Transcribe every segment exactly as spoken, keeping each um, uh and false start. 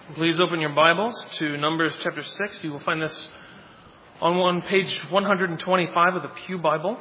Please open your Bibles to Numbers chapter six. You will find this on one page one hundred twenty-five of the Pew Bible.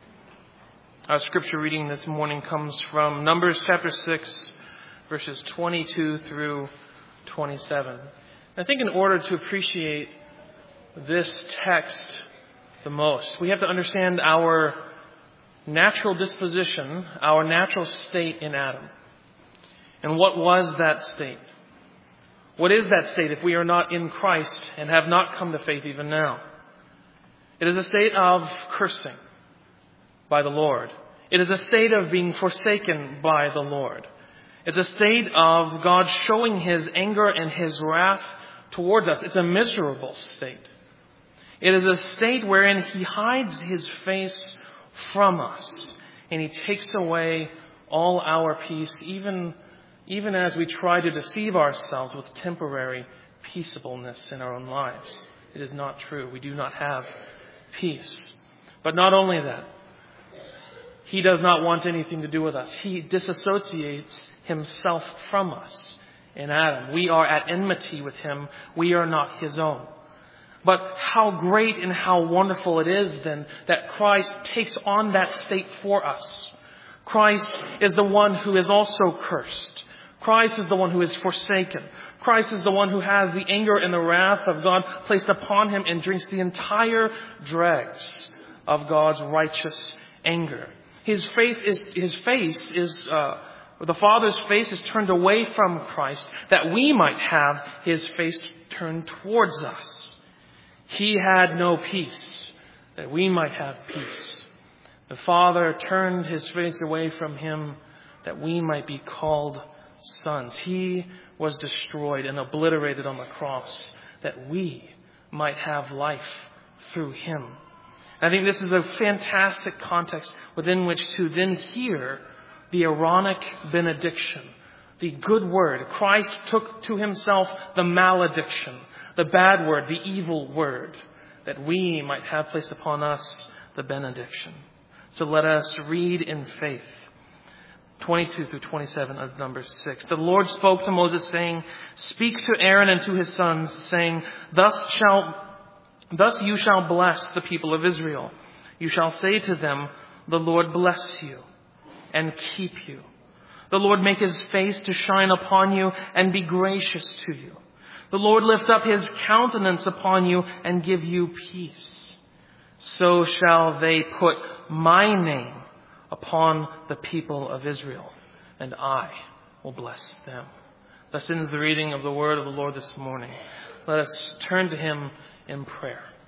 Our scripture reading this morning comes from Numbers chapter six, verses twenty-two through twenty-seven. I think in order to appreciate this text the most, we have to understand our natural disposition, our natural state in Adam. And what was that state? What is that state if we are not in Christ and have not come to faith even now? It is a state of cursing by the Lord. It is a state of being forsaken by the Lord. It's a state of God showing His anger and His wrath towards us. It's a miserable state. It is a state wherein He hides His face from us and He takes away all our peace, even Even as we try to deceive ourselves with temporary peaceableness in our own lives. It is not true. We do not have peace. But not only that, He does not want anything to do with us. He disassociates Himself from us in Adam. We are at enmity with Him. We are not His own. But how great and how wonderful it is then that Christ takes on that state for us. Christ is the one who is also cursed. Christ is the one who is forsaken. Christ is the one who has the anger and the wrath of God placed upon Him and drinks the entire dregs of God's righteous anger. His faith is, his face is, uh, the Father's face is turned away from Christ that we might have His face turned towards us. He had no peace that we might have peace. The Father turned His face away from Him that we might be called sons. He was destroyed and obliterated on the cross that we might have life through Him. I think this is a fantastic context within which to then hear the Aaronic benediction, the good word. Christ took to Himself the malediction, the bad word, the evil word, that we might have placed upon us the benediction. So let us read in faith. twenty-two through twenty-seven of Numbers six. The Lord spoke to Moses, saying, "Speak to Aaron and to his sons, saying, Thus shall, thus you shall bless the people of Israel. You shall say to them, The Lord bless you and keep you. The Lord make His face to shine upon you and be gracious to you. The Lord lift up His countenance upon you and give you peace. So shall they put my name upon the people of Israel, and I will bless them." Thus ends the reading of the word of the Lord this morning. Let us turn to Him in prayer.